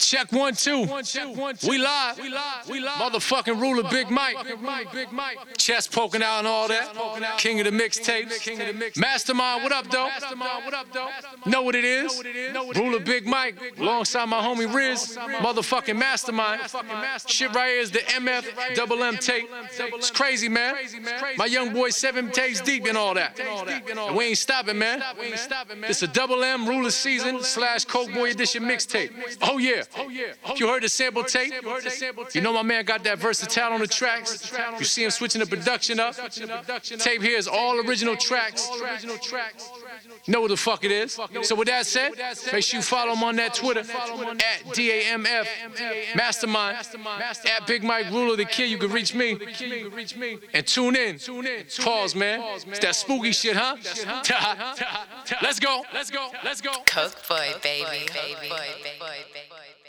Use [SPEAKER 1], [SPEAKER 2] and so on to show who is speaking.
[SPEAKER 1] Check 1 2. We live. Motherfucking ruler Big Mike. Chest poking out and all that. King of the mixtapes. Mastermind, what up, though? Know what it is? Ruler Big Mike, alongside my homie Riz. Motherfucking Mastermind. Shit right here is the MF double M tape. It's crazy, man. My young boy 7 tapes deep and all that. And we ain't stopping, man. It's a double M ruler season / Coke Boy edition mixtape. Oh yeah. If you heard the sample tape, you know my man got that versatile on the tracks. You see him switching the production up. Tape here is all original tracks. Know what the fuck it is. So with that said, make sure you follow him on that Twitter at DAMF Mastermind, at Big Mike Ruler the Kid. You can reach me and tune in. Pause, man. It's that spooky shit, huh? Let's go.
[SPEAKER 2] Coke boy, baby.